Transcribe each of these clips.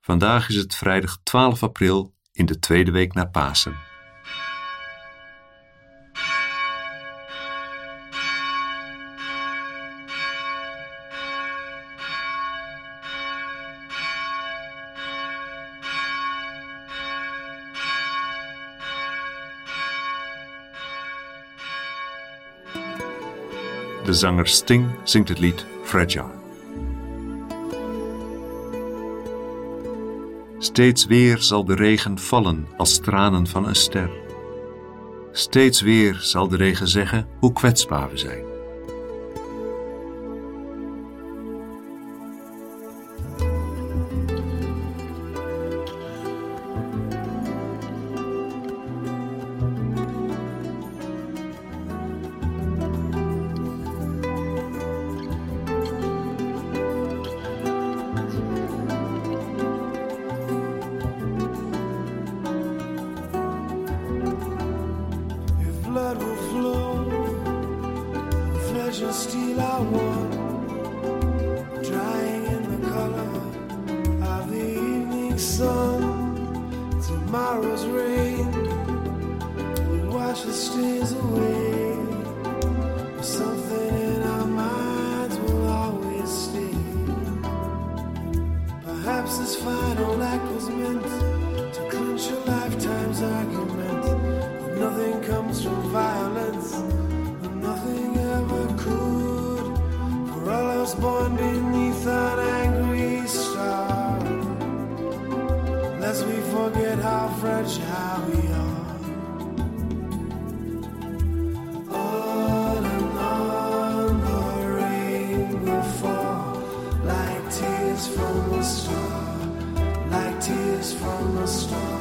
Vandaag is het vrijdag 12 april in de tweede week na Pasen. De zanger Sting zingt het lied Fragile. Steeds weer zal de regen vallen als tranen van een ster. Steeds weer zal de regen zeggen hoe kwetsbaar we zijn. Blood will flow, flesh and steel are one, drying in the color of the evening sun. Tomorrow's rain will wash the stains away, but something in our minds will always stay. Perhaps this final act was meant to clinch a lifetime's argument. Nothing comes from violence, and nothing ever could. For all of us born beneath an angry star, lest we forget how fragile we are. On and on the rain will fall, like tears from a star, like tears from a star.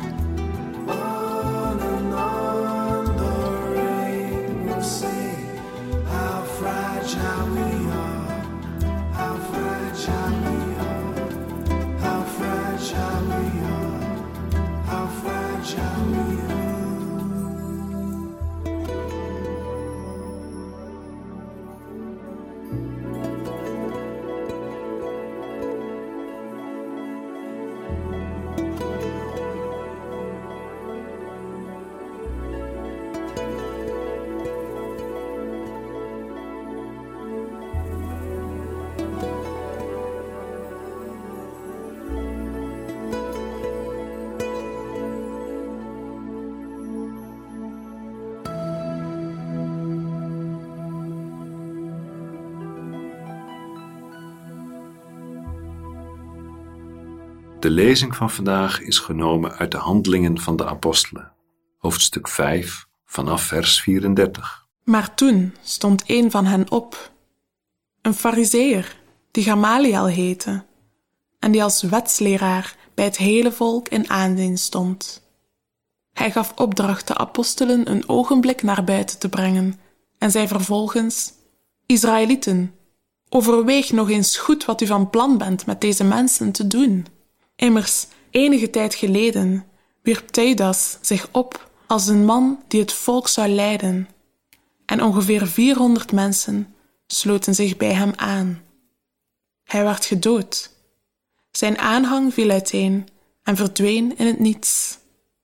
De lezing van vandaag is genomen uit de Handelingen van de Apostelen, hoofdstuk 5, vanaf vers 34. Maar toen stond een van hen op, een Farizeeër, die Gamaliel heette, en die als wetsleraar bij het hele volk in aanzien stond. Hij gaf opdracht de apostelen een ogenblik naar buiten te brengen, en zei vervolgens: Israëlieten, overweeg nog eens goed wat u van plan bent met deze mensen te doen. Immers, enige tijd geleden wierp Theudas zich op als een man die het volk zou leiden, en ongeveer 400 mensen sloten zich bij hem aan. Hij werd gedood. Zijn aanhang viel uiteen en verdween in het niets.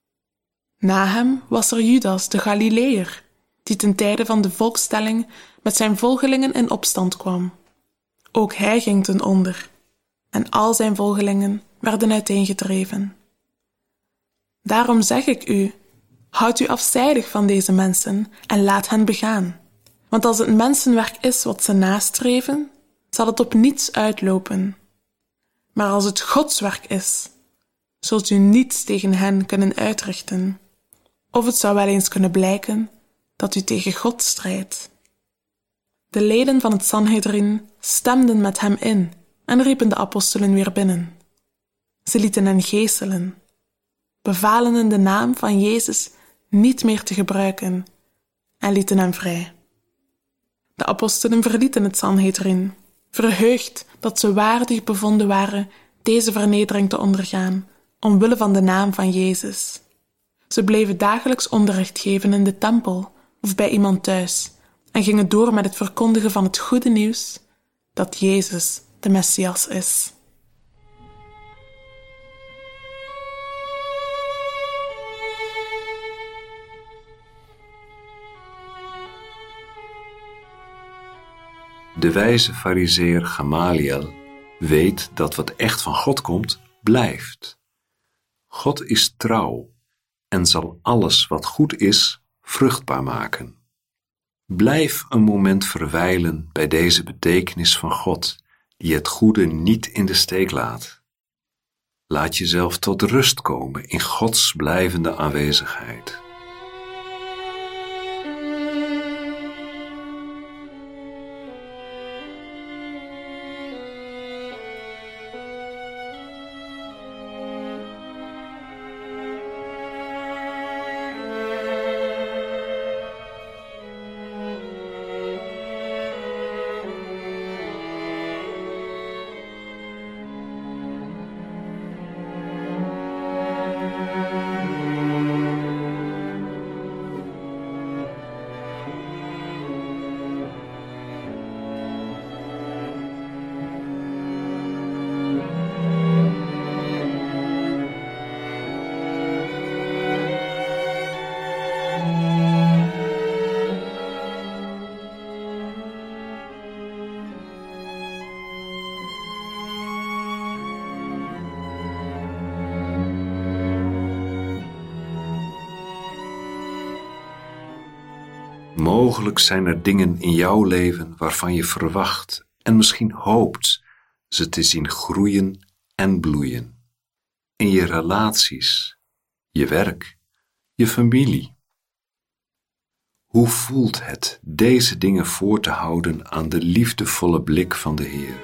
Na hem was er Judas de Galileër, die ten tijde van de volkstelling met zijn volgelingen in opstand kwam. Ook hij ging ten onder, en al zijn volgelingen werden uiteengedreven. Daarom zeg ik u, houd u afzijdig van deze mensen en laat hen begaan. Want als het mensenwerk is wat ze nastreven, zal het op niets uitlopen. Maar als het Gods werk is, zult u niets tegen hen kunnen uitrichten. Of het zou wel eens kunnen blijken dat u tegen God strijdt. De leden van het Sanhedrin stemden met hem in en riepen de apostelen weer binnen. Ze lieten hen geeselen, bevalen in de naam van Jezus niet meer te gebruiken en lieten hem vrij. De apostelen verlieten het Sanhedrin, verheugd dat ze waardig bevonden waren deze vernedering te ondergaan, omwille van de naam van Jezus. Ze bleven dagelijks onderricht geven in de tempel of bij iemand thuis en gingen door met het verkondigen van het goede nieuws dat Jezus de Messias is. De wijze farizeer Gamaliel weet dat wat echt van God komt, blijft. God is trouw en zal alles wat goed is, vruchtbaar maken. Blijf een moment verwijlen bij deze betekenis van God, die het goede niet in de steek laat. Laat jezelf tot rust komen in Gods blijvende aanwezigheid. Mogelijk zijn er dingen in jouw leven waarvan je verwacht en misschien hoopt ze te zien groeien en bloeien. In je relaties, je werk, je familie. Hoe voelt het deze dingen voor te houden aan de liefdevolle blik van de Heer?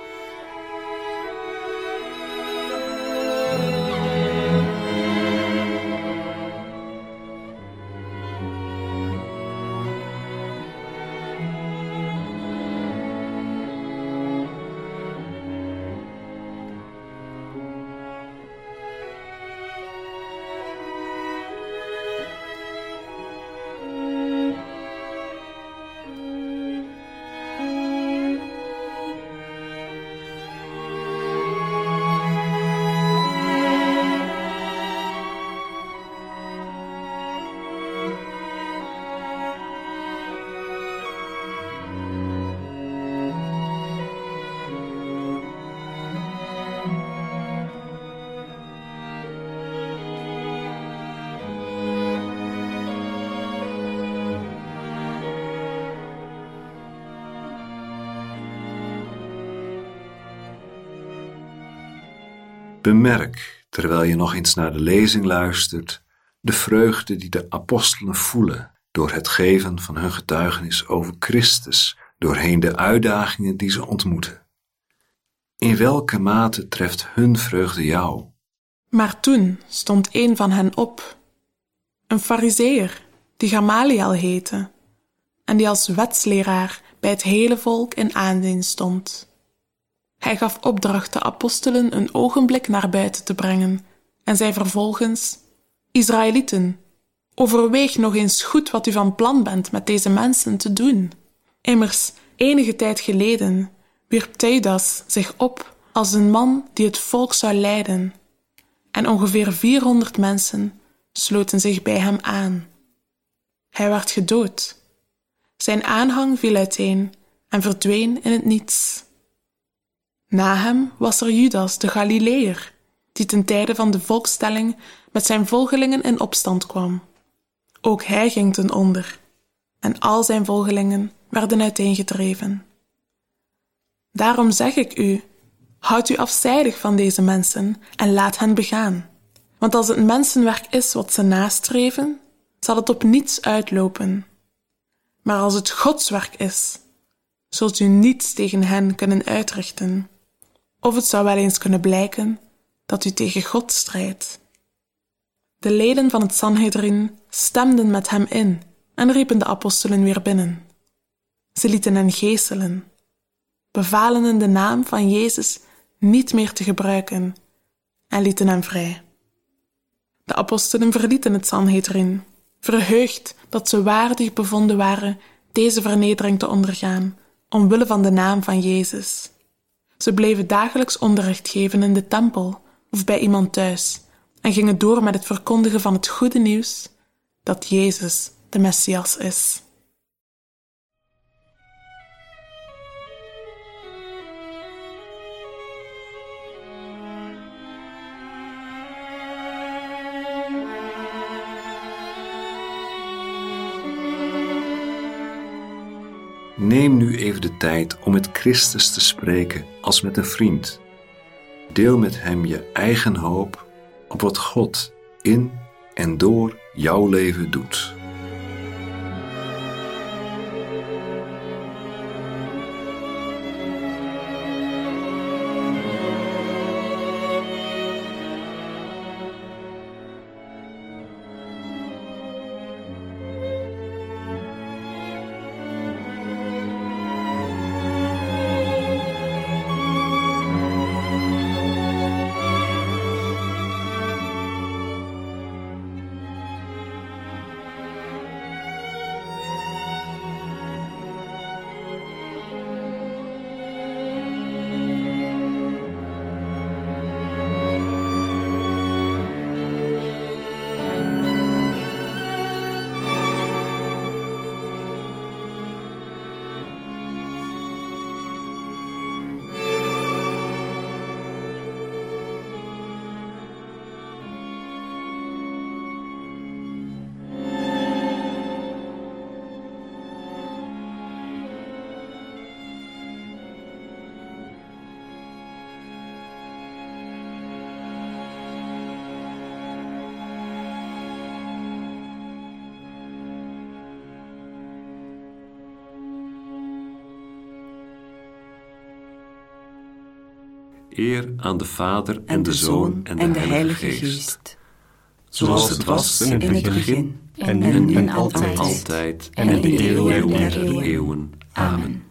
Bemerk, terwijl je nog eens naar de lezing luistert, de vreugde die de apostelen voelen door het geven van hun getuigenis over Christus, doorheen de uitdagingen die ze ontmoeten. In welke mate treft hun vreugde jou? Maar toen stond een van hen op, een farizeeër die Gamaliel heette en die als wetsleraar bij het hele volk in aanzien stond. Hij gaf opdracht de apostelen een ogenblik naar buiten te brengen en zei vervolgens: Israëlieten, overweeg nog eens goed wat u van plan bent met deze mensen te doen. Immers, enige tijd geleden wierp Theudas zich op als een man die het volk zou leiden, en ongeveer 400 mensen sloten zich bij hem aan. Hij werd gedood. Zijn aanhang viel uiteen en verdween in het niets. Na hem was er Judas de Galileër, die ten tijde van de volkstelling met zijn volgelingen in opstand kwam. Ook hij ging ten onder, en al zijn volgelingen werden uiteengedreven. Daarom zeg ik u, houd u afzijdig van deze mensen en laat hen begaan. Want als het mensenwerk is wat ze nastreven, zal het op niets uitlopen. Maar als het Gods werk is, zult u niets tegen hen kunnen uitrichten. Of het zou wel eens kunnen blijken dat u tegen God strijdt. De leden van het Sanhedrin stemden met hem in en riepen de apostelen weer binnen. Ze lieten hen geeselen, bevalen in de naam van Jezus niet meer te gebruiken en lieten hem vrij. De apostelen verlieten het Sanhedrin, verheugd dat ze waardig bevonden waren deze vernedering te ondergaan, omwille van de naam van Jezus. Ze bleven dagelijks onderricht geven in de tempel of bij iemand thuis en gingen door met het verkondigen van het goede nieuws dat Jezus de Messias is. Neem nu even de tijd om met Christus te spreken als met een vriend. Deel met hem je eigen hoop op wat God in en door jouw leven doet. Eer aan de Vader en de Zoon en de Heilige Geest. Zoals het was in het begin en nu en altijd en in de eeuwen der eeuwen. Amen.